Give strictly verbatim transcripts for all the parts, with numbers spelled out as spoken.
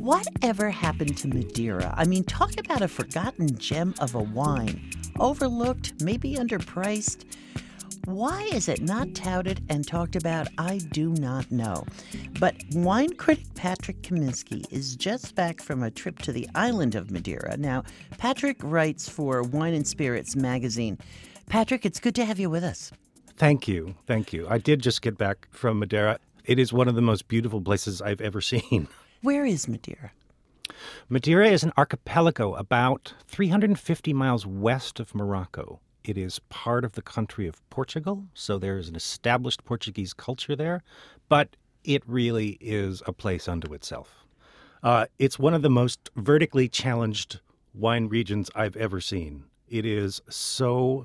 Whatever happened to Madeira? I mean, talk about a forgotten gem of a wine. Overlooked, maybe underpriced. Why is it not touted and talked about? I do not know. But wine critic Patrick Kaminski is just back from a trip to the island of Madeira. Now, Patrick writes for Wine and Spirits magazine. Patrick, it's good to have you with us. Thank you. Thank you. I did just get back from Madeira. It is one of the most beautiful places I've ever seen. Where is Madeira? Madeira is an archipelago about three hundred fifty miles west of Morocco. It is part of the country of Portugal, so there is an established Portuguese culture there, but it really is a place unto itself. Uh, it's one of the most vertically challenged wine regions I've ever seen. It is so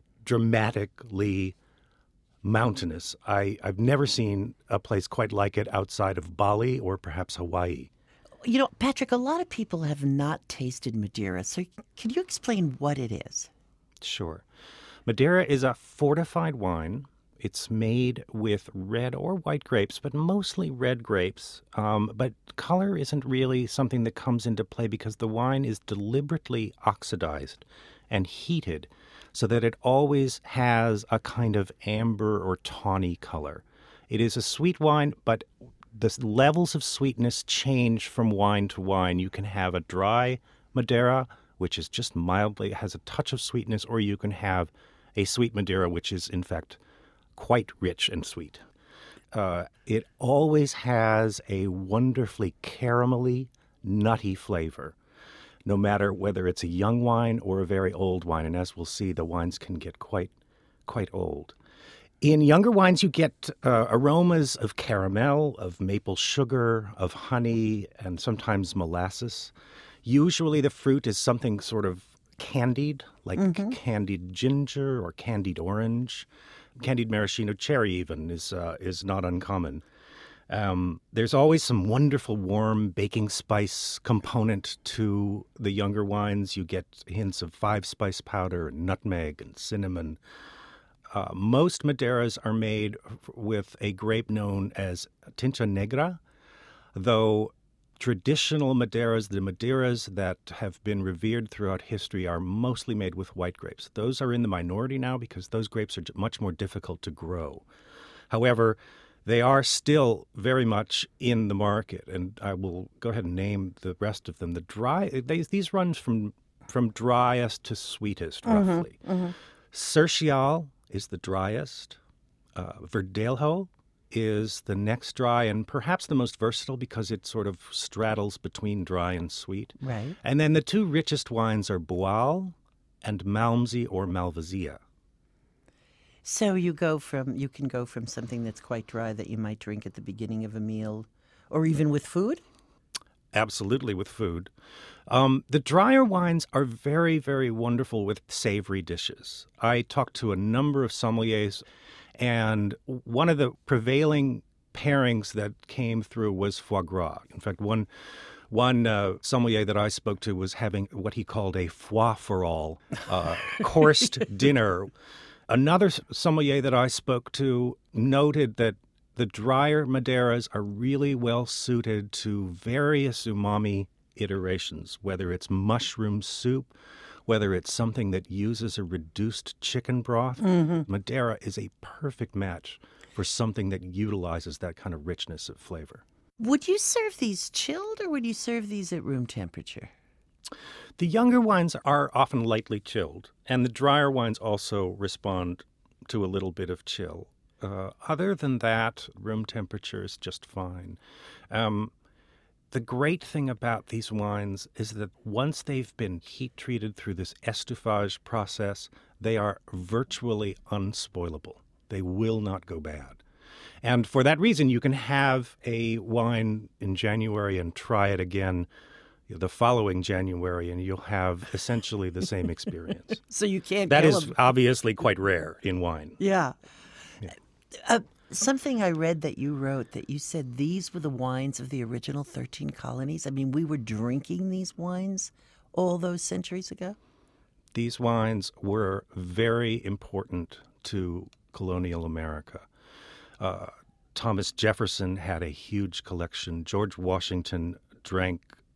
dramatically mountainous. I, I've never seen a place quite like it outside of Bali or perhaps Hawaii. You know, Patrick, a lot of people have not tasted Madeira, so can you explain what it is? Sure. Madeira is a fortified wine. It's made with red or white grapes, but mostly red grapes. Um, but color isn't really something that comes into play because the wine is deliberately oxidized and heated so that it always has a kind of amber or tawny color. It is a sweet wine, but the levels of sweetness change from wine to wine. You can have a dry Madeira, which is just mildly, has a touch of sweetness, or you can have a sweet Madeira, which is, in fact, quite rich and sweet. Uh, it always has a wonderfully caramelly, nutty flavor, no matter whether it's a young wine or a very old wine. And as we'll see, the wines can get quite, quite old. In younger wines, you get uh, aromas of caramel, of maple sugar, of honey, and sometimes molasses. Usually the fruit is something sort of candied, like mm-hmm. candied ginger or candied orange. Candied maraschino cherry even is uh, is not uncommon. Um, there's always some wonderful warm baking spice component to the younger wines. You get hints of five-spice powder, and nutmeg, and cinnamon. Uh, most Madeiras are made with a grape known as Tinta Negra, though traditional Madeiras, the Madeiras that have been revered throughout history, are mostly made with white grapes. Those are in the minority now because those grapes are much more difficult to grow. However, they are still very much in the market, and I will go ahead and name the rest of them. The dry, they, these run from from driest to sweetest, mm-hmm, roughly. Mm-hmm. Sercial is the driest. Uh, Verdejo is the next dry and perhaps the most versatile because it sort of straddles between dry and sweet. Right. And then the two richest wines are Boal and Malmsey or Malvasia. So you go from you can go from something that's quite dry that you might drink at the beginning of a meal, or even with food? Absolutely, with food. Um, the drier wines are very, very wonderful with savory dishes. I talked to a number of sommeliers, and one of the prevailing pairings that came through was foie gras. In fact, one one uh, sommelier that I spoke to was having what he called a foie for all, uh, coursed dinner. Another sommelier that I spoke to noted that the drier Madeiras are really well suited to various umami iterations, whether it's mushroom soup, whether it's something that uses a reduced chicken broth. Mm-hmm. Madeira is a perfect match for something that utilizes that kind of richness of flavor. Would you serve these chilled or would you serve these at room temperature? The younger wines are often lightly chilled, and the drier wines also respond to a little bit of chill. Uh, other than that, room temperature is just fine. Um, the great thing about these wines is that once they've been heat-treated through this estufage process, they are virtually unspoilable. They will not go bad. And for that reason, you can have a wine in January and try it again the following January, and you'll have essentially the same experience. So you can't That kill is them. obviously quite rare in wine. Yeah. Yeah. Uh, something I read that you wrote, that you said these were the wines of the original thirteen colonies. I mean, we were drinking these wines all those centuries ago? These wines were very important to colonial America. Uh, Thomas Jefferson had a huge collection. George Washington drank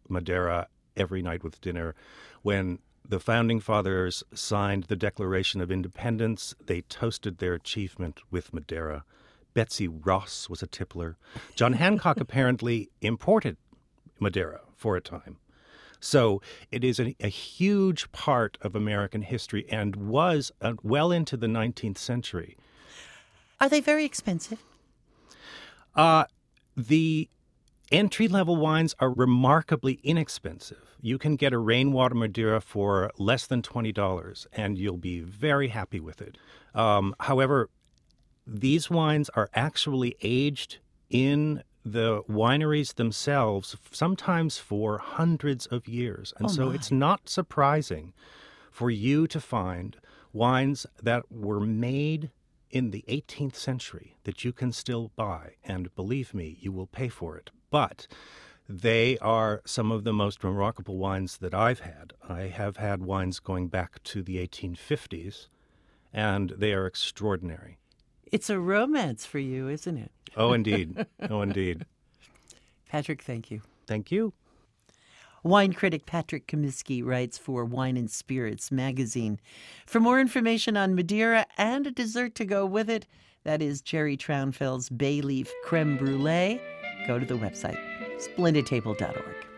Madeira every night with dinner. When the Founding Fathers signed the Declaration of Independence, they toasted their achievement with Madeira. Betsy Ross was a tippler. John Hancock apparently imported Madeira for a time. So it is a, a huge part of American history and was uh, well into the nineteenth century. Are they very expensive? Uh, the entry-level wines are remarkably inexpensive. You can get a rainwater Madeira for less than twenty dollars, and you'll be very happy with it. Um, however, these wines are actually aged in the wineries themselves, sometimes for hundreds of years. And Oh, so my. it's not surprising for you to find wines that were made in the eighteenth century that you can still buy. And believe me, you will pay for it. But they are some of the most remarkable wines that I've had. I have had wines going back to the eighteen fifties, and they are extraordinary. It's a romance for you, isn't it? Oh, indeed. Oh, indeed. Patrick, thank you. Thank you. Wine critic Patrick Comiskey writes for Wine and Spirits magazine. For more information on Madeira and a dessert to go with it, that is Jerry Traunfeld's Bay Leaf Creme Brulee, go to the website, splendid table dot org.